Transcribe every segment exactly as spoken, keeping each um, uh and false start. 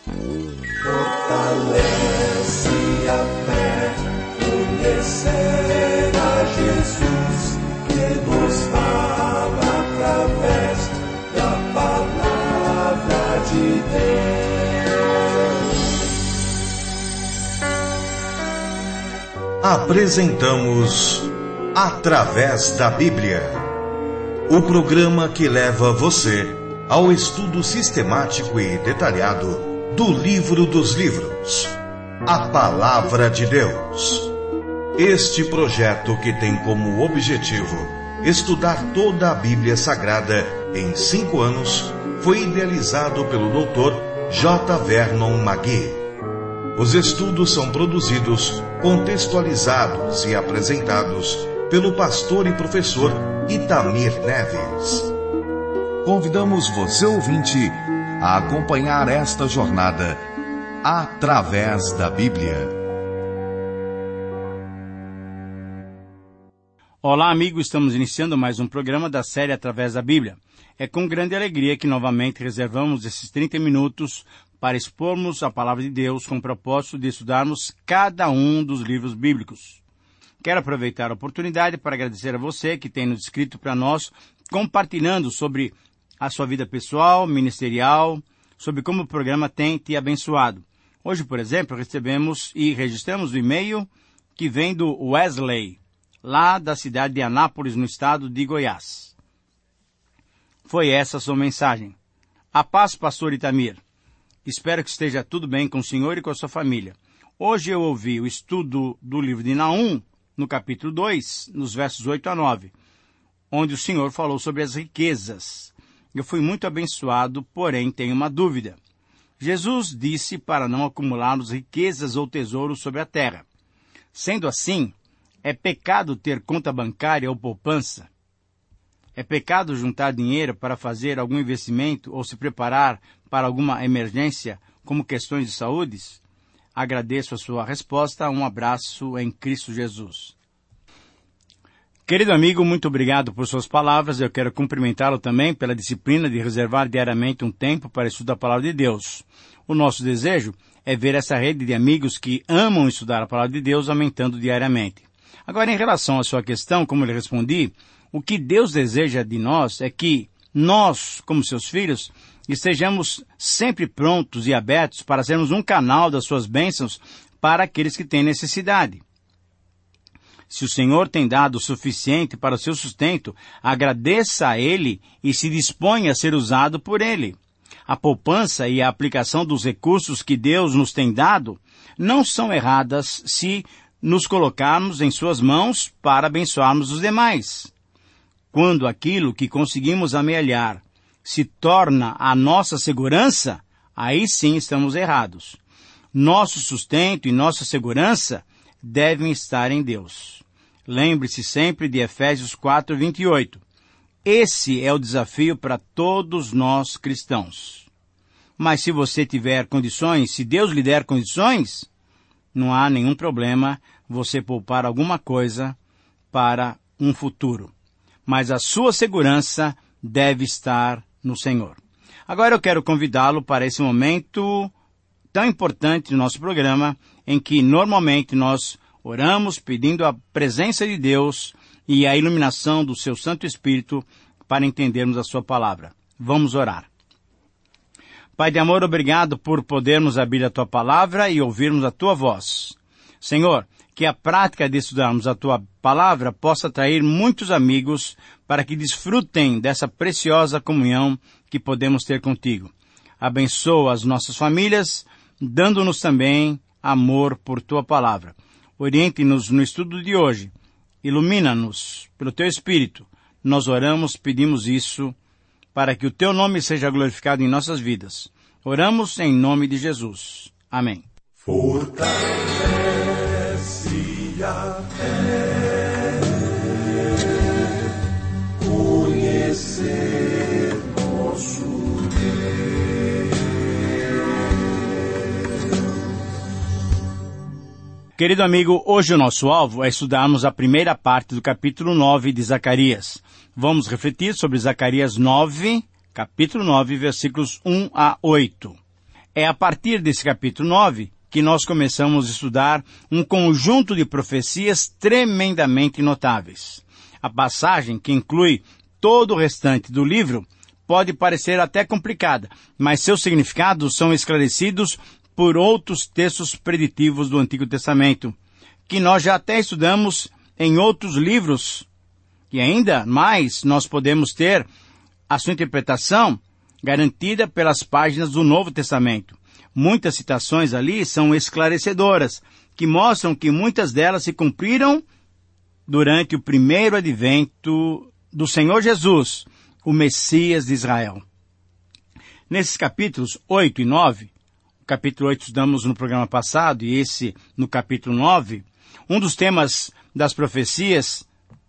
Fortalece a fé, conhecer a Jesus, que nos fala através da palavra de Deus. Apresentamos Através da Bíblia, o programa que leva você ao estudo sistemático e detalhado do livro dos livros, a Palavra de Deus. Este projeto, que tem como objetivo estudar toda a Bíblia Sagrada em cinco anos, foi idealizado pelo doutor J. Vernon McGee. Os estudos são produzidos, contextualizados e apresentados pelo pastor e professor Itamir Neves. Convidamos você, ouvinte, a acompanhar esta jornada através da Bíblia. Olá, amigo, estamos iniciando mais um programa da série Através da Bíblia. É com grande alegria que novamente reservamos esses trinta minutos para expormos a Palavra de Deus com o propósito de estudarmos cada um dos livros bíblicos. Quero aproveitar a oportunidade para agradecer a você que tem nos escrito para nós, compartilhando sobre a sua vida pessoal, ministerial, sobre como o programa tem te abençoado. Hoje, por exemplo, recebemos e registramos o e-mail que vem do Wesley, lá da cidade de Anápolis, no estado de Goiás. Foi essa a sua mensagem. A paz, pastor Itamir. Espero que esteja tudo bem com o senhor e com a sua família. Hoje eu ouvi o estudo do livro de Naum, no capítulo dois, nos versos oito a nove, onde o senhor falou sobre as riquezas. Eu fui muito abençoado, porém tenho uma dúvida. Jesus disse para não acumularmos riquezas ou tesouros sobre a terra. Sendo assim, é pecado ter conta bancária ou poupança? É pecado juntar dinheiro para fazer algum investimento ou se preparar para alguma emergência, como questões de saúde? Agradeço a sua resposta. Um abraço em Cristo Jesus. Querido amigo, muito obrigado por suas palavras. Eu quero cumprimentá-lo também pela disciplina de reservar diariamente um tempo para estudar a Palavra de Deus. O nosso desejo é ver essa rede de amigos que amam estudar a Palavra de Deus aumentando diariamente. Agora, em relação à sua questão, como eu lhe respondi, o que Deus deseja de nós é que nós, como seus filhos, estejamos sempre prontos e abertos para sermos um canal das suas bênçãos para aqueles que têm necessidade. Se o Senhor tem dado o suficiente para o seu sustento, agradeça a Ele e se disponha a ser usado por Ele. A poupança e a aplicação dos recursos que Deus nos tem dado não são erradas se nos colocarmos em suas mãos para abençoarmos os demais. Quando aquilo que conseguimos amealhar se torna a nossa segurança, aí sim estamos errados. Nosso sustento e nossa segurança devem estar em Deus. Lembre-se sempre de Efésios quatro, vinte e oito. Esse é o desafio para todos nós cristãos. Mas se você tiver condições, se Deus lhe der condições, não há nenhum problema você poupar alguma coisa para um futuro. Mas a sua segurança deve estar no Senhor. Agora eu quero convidá-lo para esse momento tão importante do nosso programa, em que normalmente nós oramos pedindo a presença de Deus e a iluminação do seu Santo Espírito para entendermos a sua palavra. Vamos orar. Pai de amor, obrigado por podermos abrir a tua palavra e ouvirmos a tua voz. Senhor, que a prática de estudarmos a tua palavra possa atrair muitos amigos para que desfrutem dessa preciosa comunhão que podemos ter contigo. Abençoa as nossas famílias, dando-nos também amor por tua palavra. Oriente-nos no estudo de hoje. Ilumina-nos pelo teu Espírito. Nós oramos, pedimos isso, para que o teu nome seja glorificado em nossas vidas. Oramos em nome de Jesus. Amém. Fortalece a fé, conhecer nosso Deus. Querido amigo, hoje o nosso alvo é estudarmos a primeira parte do capítulo nove de Zacarias. Vamos refletir sobre Zacarias nove, capítulo nove, versículos um a oito. É a partir desse capítulo nove que nós começamos a estudar um conjunto de profecias tremendamente notáveis. A passagem, que inclui todo o restante do livro, pode parecer até complicada, mas seus significados são esclarecidos por outros textos preditivos do Antigo Testamento, que nós já até estudamos em outros livros, e ainda mais nós podemos ter a sua interpretação garantida pelas páginas do Novo Testamento. Muitas citações ali são esclarecedoras, que mostram que muitas delas se cumpriram durante o primeiro advento do Senhor Jesus, o Messias de Israel. Nesses capítulos oito e nove, o capítulo oito estudamos no programa passado e esse no capítulo nove, um dos temas das profecias,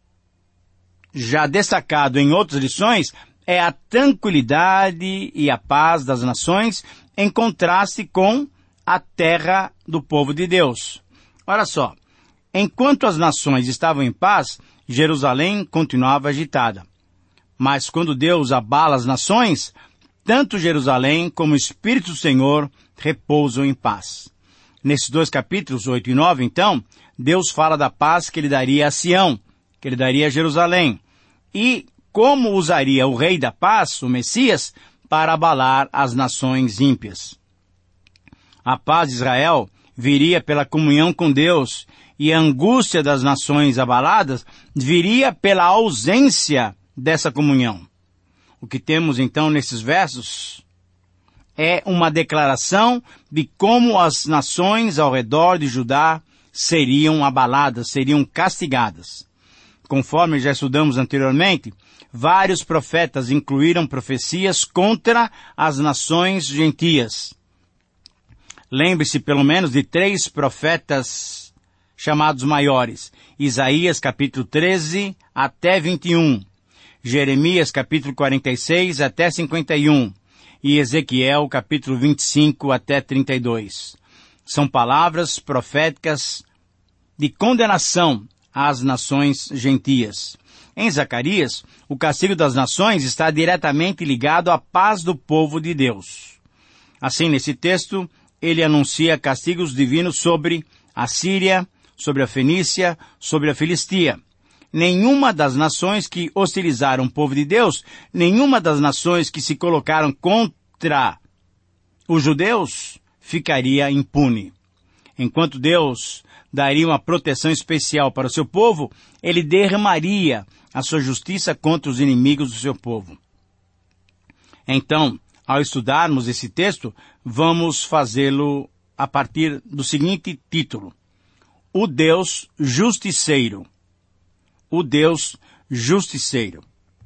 já destacado em outras lições, é a tranquilidade e a paz das nações em contraste com a terra do povo de Deus. Olha só, enquanto as nações estavam em paz, Jerusalém continuava agitada. Mas quando Deus abala as nações, tanto Jerusalém como o Espírito do Senhor repousam em paz. Nesses dois capítulos, oito e nove, então, Deus fala da paz que ele daria a Sião, que ele daria a Jerusalém, e como usaria o Rei da Paz, o Messias, para abalar as nações ímpias. A paz de Israel viria pela comunhão com Deus, e a angústia das nações abaladas viria pela ausência dessa comunhão. O que temos então nesses versos é uma declaração de como as nações ao redor de Judá seriam abaladas, seriam castigadas. Conforme já estudamos anteriormente, vários profetas incluíram profecias contra as nações gentias. Lembre-se pelo menos de três profetas chamados maiores: Isaías capítulo treze até vinte e um, Jeremias capítulo quarenta e seis até cinquenta e um e Ezequiel capítulo vinte e cinco até trinta e dois. São palavras proféticas de condenação às nações gentias. Em Zacarias, o castigo das nações está diretamente ligado à paz do povo de Deus. Assim, nesse texto, ele anuncia castigos divinos sobre a Síria, sobre a Fenícia, sobre a Filistia. Nenhuma das nações que hostilizaram o povo de Deus, nenhuma das nações que se colocaram contra os judeus, ficaria impune. Enquanto Deus daria uma proteção especial para o seu povo, ele derramaria a sua justiça contra os inimigos do seu povo. Então, ao estudarmos esse texto, vamos fazê-lo a partir do seguinte título: O Deus Justiceiro. O Deus Justiceiro.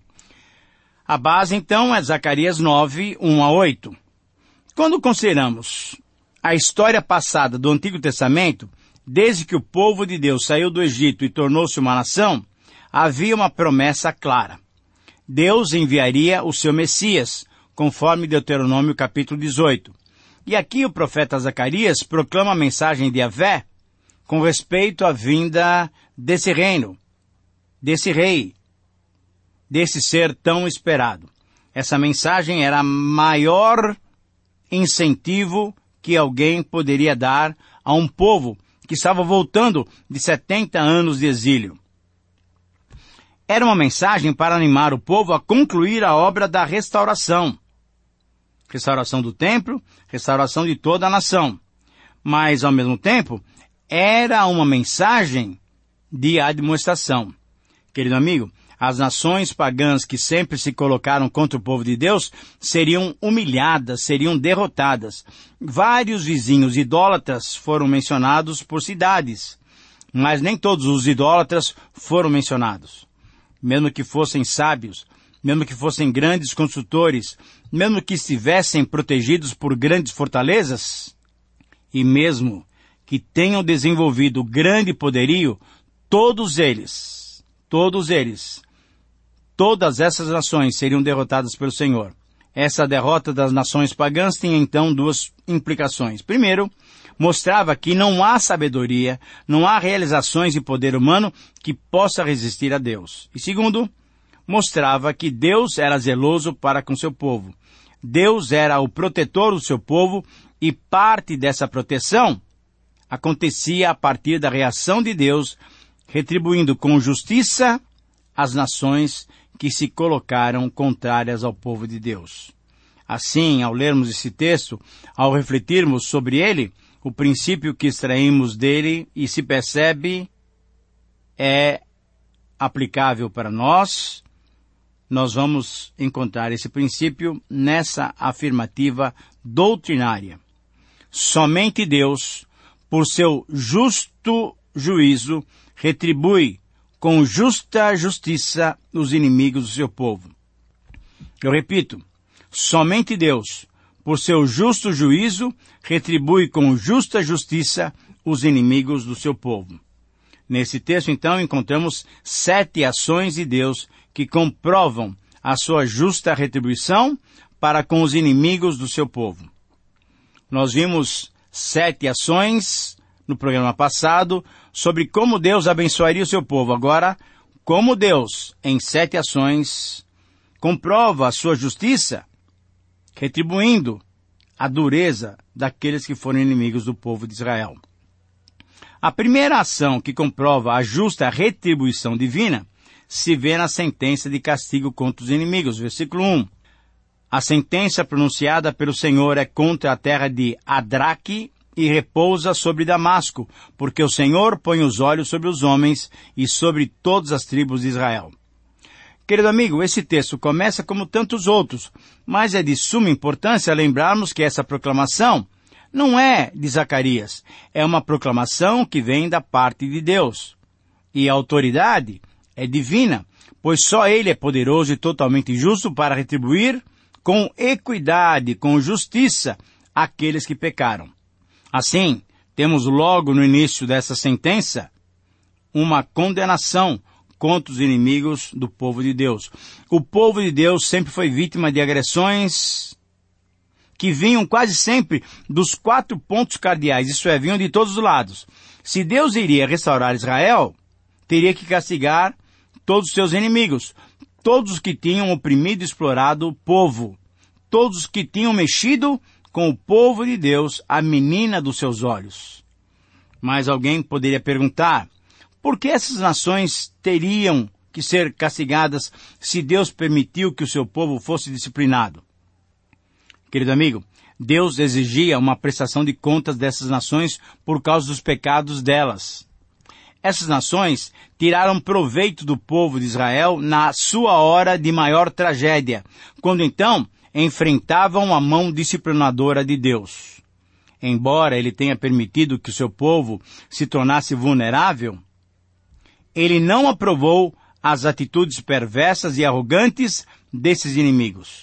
A base, então, é Zacarias nove, um a oito. Quando consideramos a história passada do Antigo Testamento, desde que o povo de Deus saiu do Egito e tornou-se uma nação, havia uma promessa clara. Deus enviaria o seu Messias, conforme Deuteronômio capítulo dezoito. E aqui o profeta Zacarias proclama a mensagem de Yahvé com respeito à vinda desse reino, desse rei, desse ser tão esperado. Essa mensagem era o maior incentivo que alguém poderia dar a um povo que estava voltando de setenta anos de exílio. Era uma mensagem para animar o povo a concluir a obra da restauração. Restauração do templo, restauração de toda a nação. Mas, ao mesmo tempo, era uma mensagem de admoestação. Querido amigo, as nações pagãs que sempre se colocaram contra o povo de Deus seriam humilhadas, seriam derrotadas. Vários vizinhos idólatras foram mencionados por cidades, mas nem todos os idólatras foram mencionados. Mesmo que fossem sábios, mesmo que fossem grandes construtores, mesmo que estivessem protegidos por grandes fortalezas, e mesmo que tenham desenvolvido grande poderio, todos eles, todos eles, todas essas nações seriam derrotadas pelo Senhor. Essa derrota das nações pagãs tinha então duas implicações. Primeiro, mostrava que não há sabedoria, não há realizações de poder humano que possa resistir a Deus. E segundo, mostrava que Deus era zeloso para com seu povo. Deus era o protetor do seu povo E parte dessa proteção acontecia a partir da reação de Deus, retribuindo com justiça as nações que se colocaram contrárias ao povo de Deus. Assim, ao lermos esse texto, ao refletirmos sobre ele, o princípio que extraímos dele e se percebe é aplicável para nós. Nós vamos encontrar esse princípio nessa afirmativa doutrinária. Somente Deus, por seu justo juízo, retribui com justa justiça os inimigos do seu povo. Eu repito, somente Deus, por seu justo juízo, retribui com justa justiça os inimigos do seu povo. Nesse texto, então, encontramos sete ações de Deus que comprovam a sua justa retribuição para com os inimigos do seu povo. Nós vimos sete ações no programa passado sobre como Deus abençoaria o seu povo. Agora, como Deus, em sete ações, comprova a sua justiça, retribuindo a dureza daqueles que foram inimigos do povo de Israel. A primeira ação que comprova a justa retribuição divina se vê na sentença de castigo contra os inimigos. Versículo um. A sentença pronunciada pelo Senhor é contra a terra de Adraque e repousa sobre Damasco, porque o Senhor põe os olhos sobre os homens e sobre todas as tribos de Israel. Querido amigo, esse texto começa como tantos outros, mas é de suma importância lembrarmos que essa proclamação não é de Zacarias, é uma proclamação que vem da parte de Deus. E a autoridade é divina, pois só Ele é poderoso e totalmente justo para retribuir com equidade, com justiça, aqueles que pecaram. Assim, temos logo no início dessa sentença uma condenação contra os inimigos do povo de Deus. O povo de Deus sempre foi vítima de agressões que vinham quase sempre dos quatro pontos cardeais, isso é, vinham de todos os lados. Se Deus iria restaurar Israel, teria que castigar todos os seus inimigos, todos os que tinham oprimido e explorado o povo, todos os que tinham mexido com o povo de Deus, a menina dos seus olhos. Mas alguém poderia perguntar, por que essas nações teriam que ser castigadas se Deus permitiu que o seu povo fosse disciplinado? Querido amigo, Deus exigia uma prestação de contas dessas nações por causa dos pecados delas. Essas nações tiraram proveito do povo de Israel na sua hora de maior tragédia, quando então enfrentavam a mão disciplinadora de Deus. Embora Ele tenha permitido que o seu povo se tornasse vulnerável, Ele não aprovou as atitudes perversas e arrogantes desses inimigos.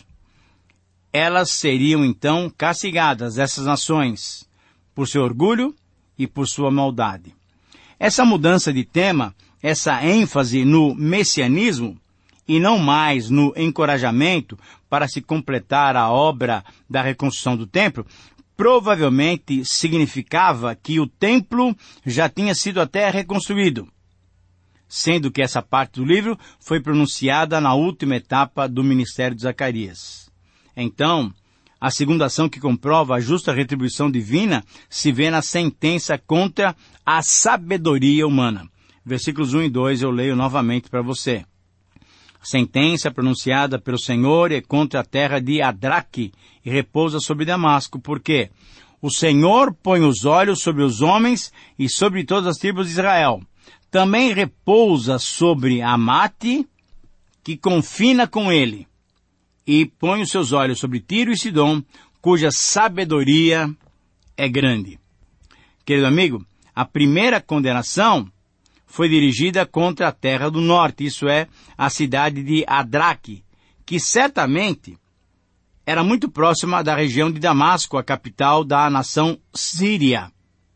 Elas seriam então castigadas, essas nações, por seu orgulho e por sua maldade. Essa mudança de tema, essa ênfase no messianismo e não mais no encorajamento para se completar a obra da reconstrução do templo, provavelmente significava que o templo já tinha sido até reconstruído, sendo que essa parte do livro foi pronunciada na última etapa do ministério de Zacarias. Então, a segunda ação que comprova a justa retribuição divina se vê na sentença contra a sabedoria humana. Versículos um e dois eu leio novamente para você. A sentença pronunciada pelo Senhor é contra a terra de Adraque e repousa sobre Damasco, porque o Senhor põe os olhos sobre os homens e sobre todas as tribos de Israel. Também repousa sobre Amate, que confina com ele, e põe os seus olhos sobre Tiro e Sidom, cuja sabedoria é grande. Querido amigo, a primeira condenação foi dirigida contra a terra do norte, isso é, a cidade de Adraque, que certamente era muito próxima da região de Damasco, a capital da nação síria.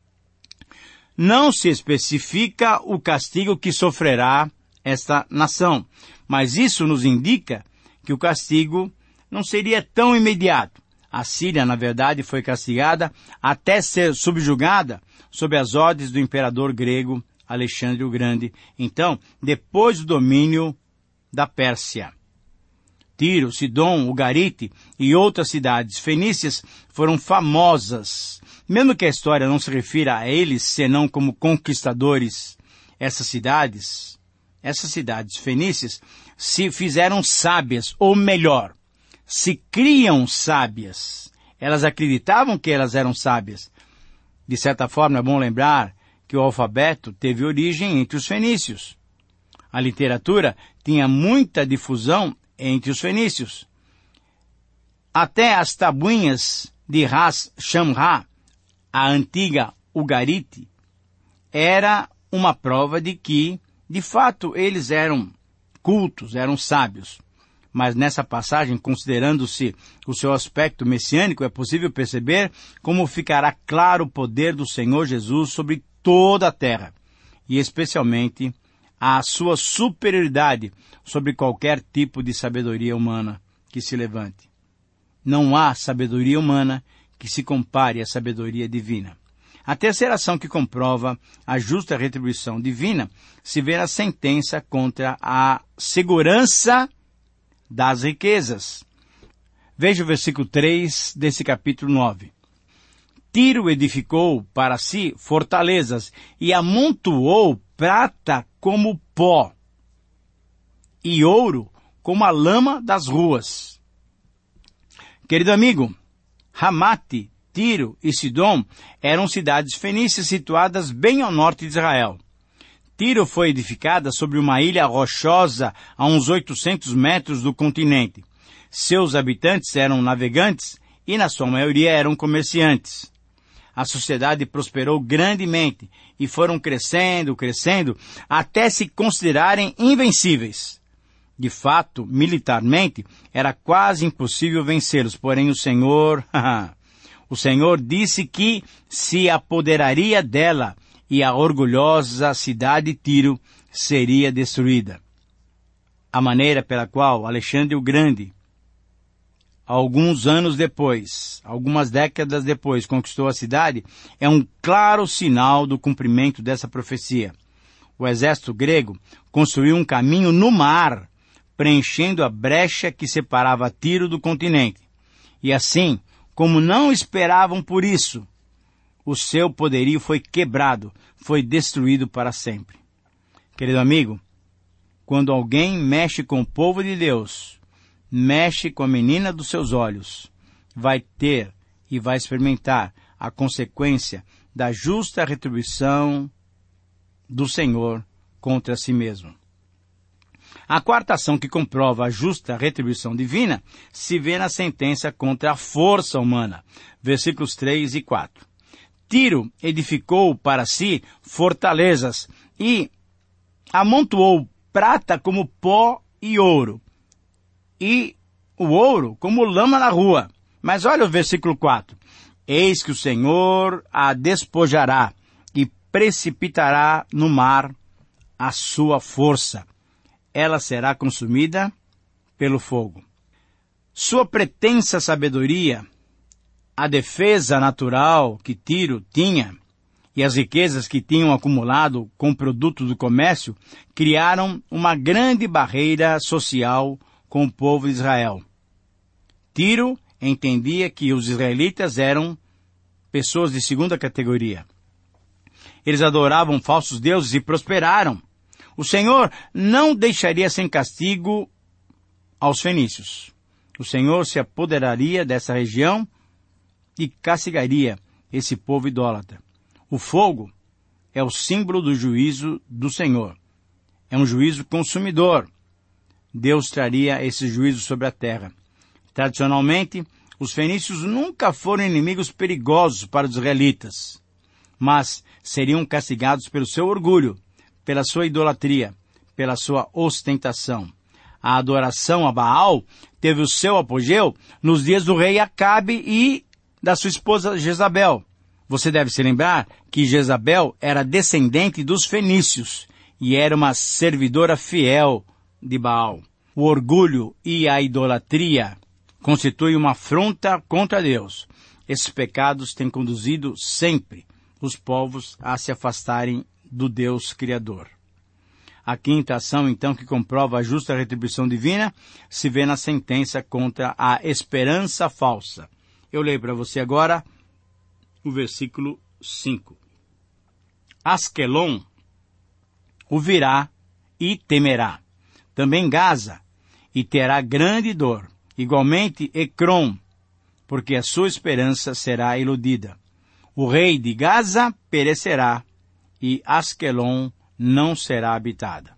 Não se especifica o castigo que sofrerá esta nação, mas isso nos indica que o castigo não seria tão imediato. A Síria, na verdade, foi castigada até ser subjugada sob as ordens do imperador grego Alexandre o Grande, então, depois do domínio da Pérsia. Tiro, Sidom, Ugarite e outras cidades fenícias foram famosas. Mesmo que a história não se refira a eles senão como conquistadores, essas cidades, essas cidades fenícias se fizeram sábias, ou melhor, se criam sábias. Elas acreditavam que elas eram sábias. De certa forma, é bom lembrar que o alfabeto teve origem entre os fenícios. A literatura tinha muita difusão entre os fenícios. Até as tabuinhas de Ras Shamra, a antiga Ugarite, era uma prova de que, de fato, eles eram cultos, eram sábios. Mas nessa passagem, considerando-se o seu aspecto messiânico, é possível perceber como ficará claro o poder do Senhor Jesus sobre toda a terra, e especialmente a sua superioridade sobre qualquer tipo de sabedoria humana que se levante. Não há sabedoria humana que se compare à sabedoria divina. A terceira ação que comprova a justa retribuição divina se vê na sentença contra a segurança das riquezas. Veja o versículo três desse capítulo nove. Tiro edificou para si fortalezas e amontoou prata como pó e ouro como a lama das ruas. Querido amigo, Ramate, Tiro e Sidom eram cidades fenícias situadas bem ao norte de Israel. Tiro foi edificada sobre uma ilha rochosa a uns oitocentos metros do continente. Seus habitantes eram navegantes e, na sua maioria, eram comerciantes. A sociedade prosperou grandemente e foram crescendo, crescendo, até se considerarem invencíveis. De fato, militarmente, era quase impossível vencê-los, porém o Senhor, o Senhor disse que se apoderaria dela e a orgulhosa cidade de Tiro seria destruída. A maneira pela qual Alexandre o Grande, alguns anos depois, algumas décadas depois, conquistou a cidade, é um claro sinal do cumprimento dessa profecia. O exército grego construiu um caminho no mar, preenchendo a brecha que separava Tiro do continente. E assim, como não esperavam por isso, o seu poderio foi quebrado, foi destruído para sempre. Querido amigo, quando alguém mexe com o povo de Deus, mexe com a menina dos seus olhos, vai ter e vai experimentar a consequência da justa retribuição do Senhor contra si mesmo. A quarta ação que comprova a justa retribuição divina se vê na sentença contra a força humana, versículos três e quatro. Tiro edificou para si fortalezas e amontoou prata como pó e ouro, e o ouro como lama na rua. Mas olha o versículo quatro. Eis que o Senhor a despojará e precipitará no mar a sua força. Ela será consumida pelo fogo. Sua pretensa sabedoria, a defesa natural que Tiro tinha e as riquezas que tinham acumulado com o produto do comércio criaram uma grande barreira social com o povo de Israel. Tiro entendia que os israelitas eram pessoas de segunda categoria. Eles adoravam falsos deuses e prosperaram. O Senhor não deixaria sem castigo aos fenícios. O Senhor se apoderaria dessa região e castigaria esse povo idólatra. O fogo é o símbolo do juízo do Senhor. É um juízo consumidor. Deus traria esse juízo sobre a terra. Tradicionalmente, os fenícios nunca foram inimigos perigosos para os israelitas, mas seriam castigados pelo seu orgulho, pela sua idolatria, pela sua ostentação. A adoração a Baal teve o seu apogeu nos dias do rei Acabe e da sua esposa Jezabel. Você deve se lembrar que Jezabel era descendente dos fenícios e era uma servidora fiel de Baal. O orgulho e a idolatria constituem uma afronta contra Deus. Esses pecados têm conduzido sempre os povos a se afastarem do Deus Criador. A quinta ação, então, que comprova a justa retribuição divina, se vê na sentença contra a esperança falsa. Eu leio para você agora o versículo cinco. Asquelon o virá e temerá. Também Gaza, e terá grande dor. Igualmente Ecrom, porque a sua esperança será iludida. O rei de Gaza perecerá, e Asquelon não será habitada.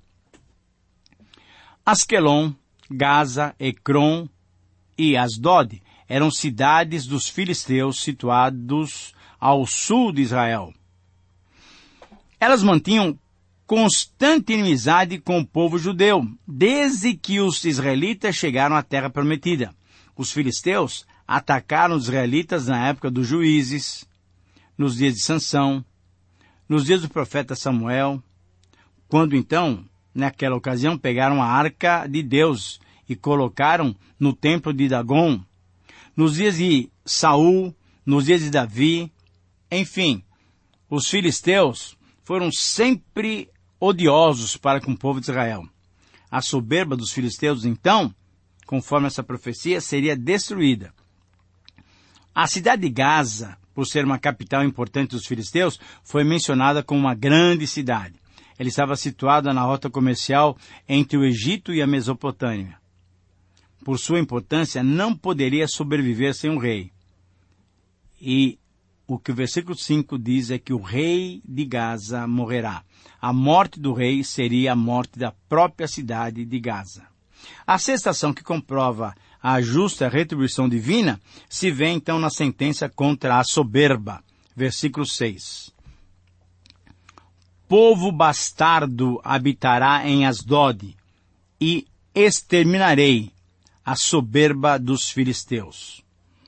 Asquelon, Gaza, Ecrom e Asdod eram cidades dos filisteus situados ao sul de Israel. Elas mantinham constante inimizade com o povo judeu, desde que os israelitas chegaram à terra prometida. Os filisteus atacaram os israelitas na época dos juízes, nos dias de Sansão, nos dias do profeta Samuel, quando então, naquela ocasião, pegaram a arca de Deus e colocaram no templo de Dagon, nos dias de Saul, nos dias de Davi, enfim, os filisteus foram sempre odiosos para com o povo de Israel. A soberba dos filisteus, então, conforme essa profecia, seria destruída. A cidade de Gaza, por ser uma capital importante dos filisteus, foi mencionada como uma grande cidade. Ela estava situada na rota comercial entre o Egito e a Mesopotâmia. Por sua importância, não poderia sobreviver sem um rei. E o que o versículo cinco diz é que o rei de Gaza morrerá. A morte do rei seria a morte da própria cidade de Gaza. A sexta ação que comprova a justa retribuição divina se vê então na sentença contra a soberba. Versículo seis. Povo bastardo habitará em Asdod, e exterminarei a soberba dos filisteus.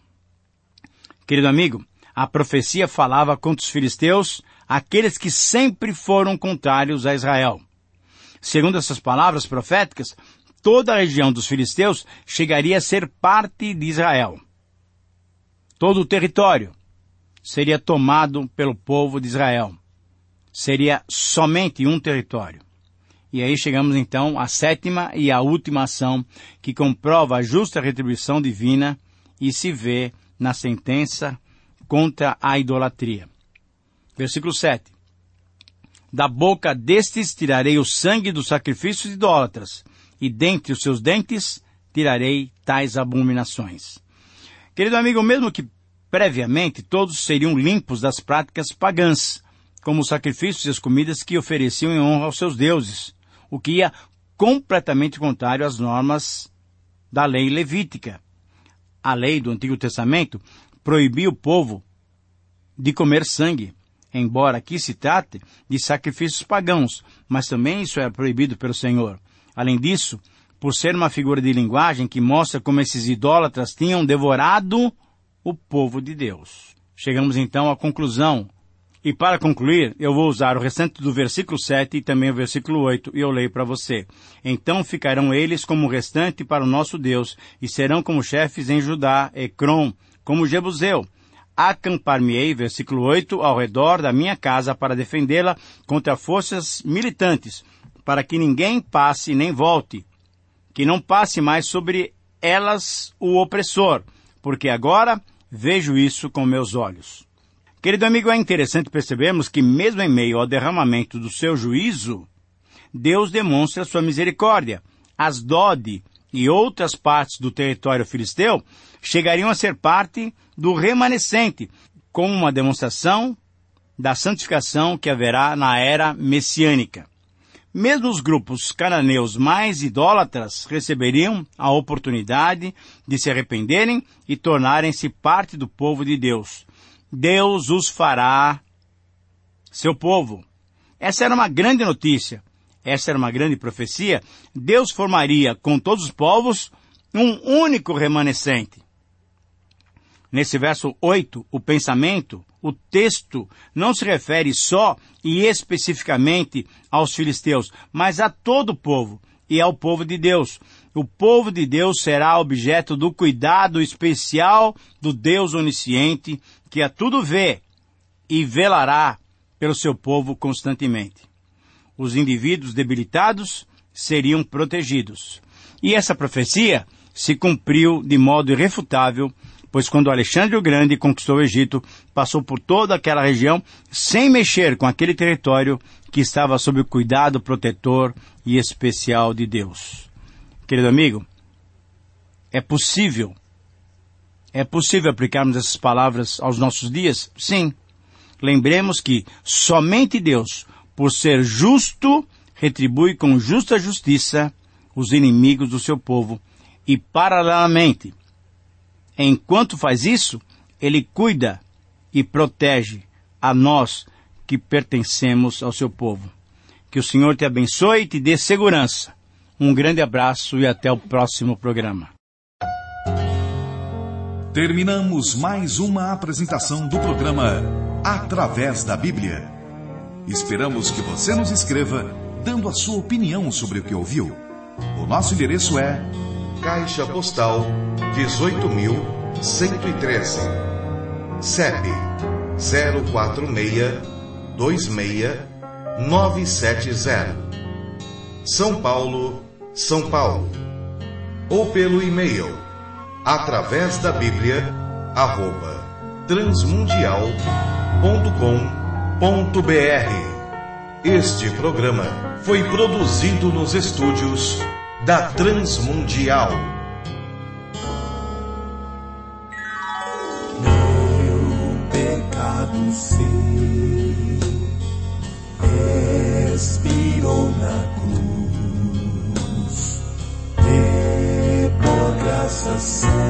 Querido amigo, a profecia falava contra os filisteus, aqueles que sempre foram contrários a Israel. Segundo essas palavras proféticas, toda a região dos filisteus chegaria a ser parte de Israel. Todo o território seria tomado pelo povo de Israel. Seria somente um território. E aí chegamos então à sétima e à última ação que comprova a justa retribuição divina e se vê na sentença contra a idolatria. Versículo sete. Da boca destes tirarei o sangue dos sacrifícios idólatras, e dentre os seus dentes tirarei tais abominações. Querido amigo, mesmo que previamente todos seriam limpos das práticas pagãs, como os sacrifícios e as comidas que ofereciam em honra aos seus deuses, o que ia completamente contrário às normas da lei levítica. A lei do Antigo Testamento proibia o povo de comer sangue, embora aqui se trate de sacrifícios pagãos, mas também isso era proibido pelo Senhor. Além disso, por ser uma figura de linguagem que mostra como esses idólatras tinham devorado o povo de Deus. Chegamos então à conclusão. E para concluir, eu vou usar o restante do versículo sete e também o versículo oito, e eu leio para você. Então ficarão eles como restante para o nosso Deus, e serão como chefes em Judá, Ecrom, como Jebuseu. Acampar-me-ei, versículo oito, ao redor da minha casa para defendê-la contra forças militantes, para que ninguém passe nem volte, que não passe mais sobre elas o opressor, porque agora vejo isso com meus olhos. Querido amigo, é interessante percebermos que mesmo em meio ao derramamento do seu juízo, Deus demonstra sua misericórdia. Asdod e outras partes do território filisteu chegariam a ser parte do remanescente, como uma demonstração da santificação que haverá na era messiânica. Mesmo os grupos cananeus mais idólatras receberiam a oportunidade de se arrependerem e tornarem-se parte do povo de Deus. Deus os fará seu povo. Essa era uma grande notícia. Essa era uma grande profecia. Deus formaria com todos os povos um único remanescente. Nesse verso oito, o pensamento, o texto, não se refere só e especificamente aos filisteus, mas a todo o povo e ao povo de Deus. O povo de Deus será objeto do cuidado especial do Deus onisciente, que a tudo vê e velará pelo seu povo constantemente. os indivíduos debilitados seriam protegidos. E essa profecia se cumpriu de modo irrefutável, pois quando Alexandre o Grande conquistou o Egito, passou por toda aquela região sem mexer com aquele território que estava sob o cuidado protetor e especial de Deus. Querido amigo, é possível, é possível aplicarmos essas palavras aos nossos dias? Sim. Lembremos que somente Deus, por ser justo, retribui com justa justiça os inimigos do seu povo e, paralelamente, enquanto faz isso, Ele cuida e protege a nós que pertencemos ao seu povo. Que o Senhor te abençoe e te dê segurança. Um grande abraço e até o próximo programa. Terminamos mais uma apresentação do programa Através da Bíblia. Esperamos que você nos escreva dando a sua opinião sobre o que ouviu. O nosso endereço é Caixa Postal dezoito mil cento e treze, C E P zero quatro seis dois seis nove sete zero, São Paulo, São Paulo. Ou pelo e-mail através da Bíblia arroba transmundial ponto com ponto br. Este programa foi produzido nos estúdios da Transmundial. Meu pecado sei, expirou na cruz, e por graça santa